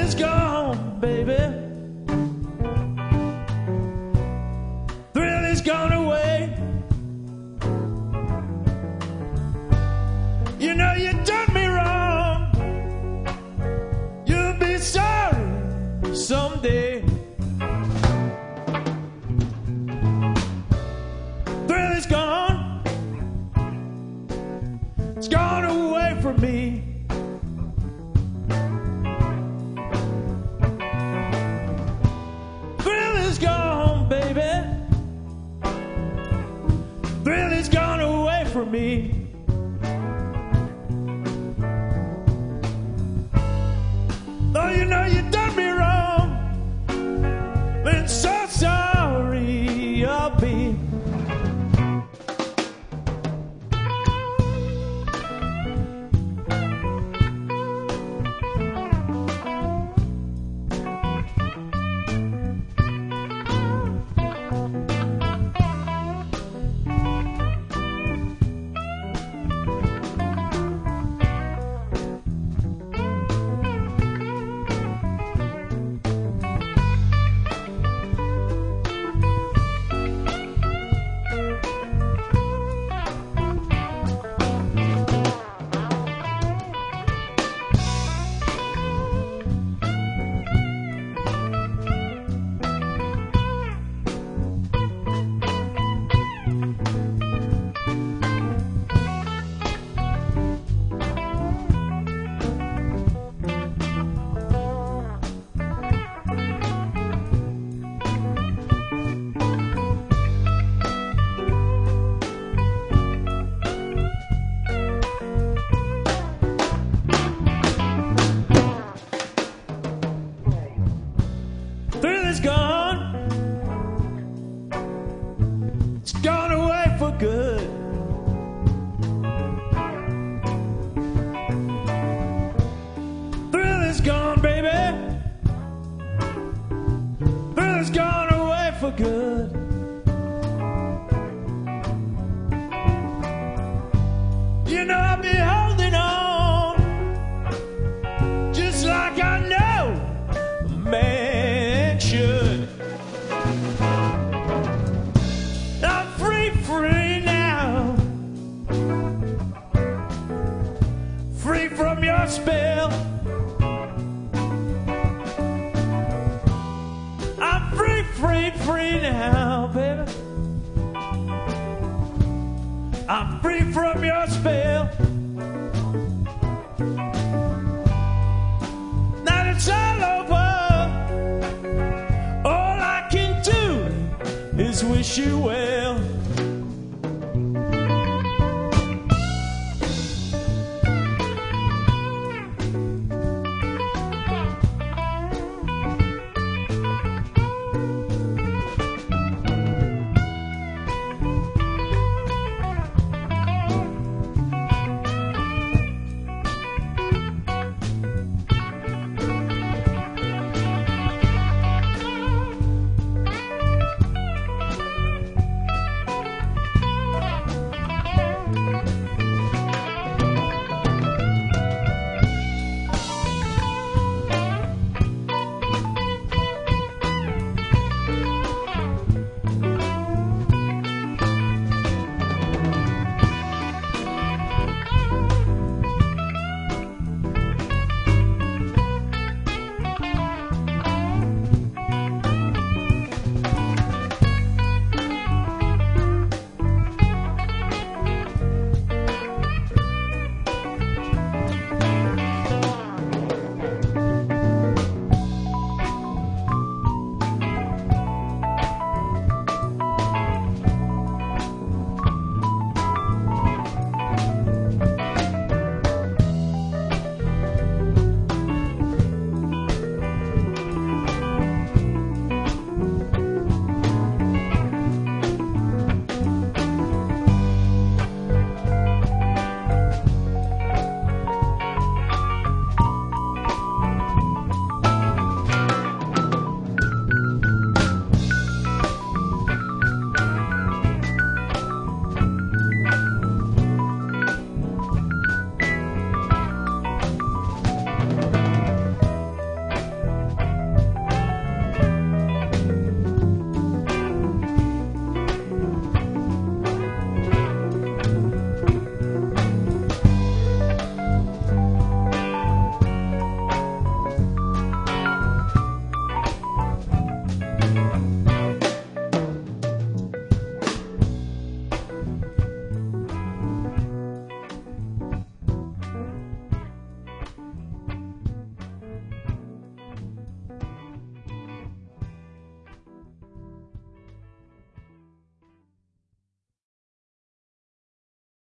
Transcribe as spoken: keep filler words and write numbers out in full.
is gone, baby. Thrill is gone away. You know you done me wrong. You'll be sorry someday. Thrill is gone. It's gone away from me. Thrill is gone, baby. Thrill is gone away from me. Though you know you done me wrong, and so sorry I'll be. Thrill is gone. It's gone away for good. Thrill is gone, baby. Thrill is gone away for good. You know I'll be holding on, just like I know a man should. I'm free, free now, free from your spell. I'm free, free, free now, baby. I'm free from your spell. Now that it's all over, all I can do is wish you well.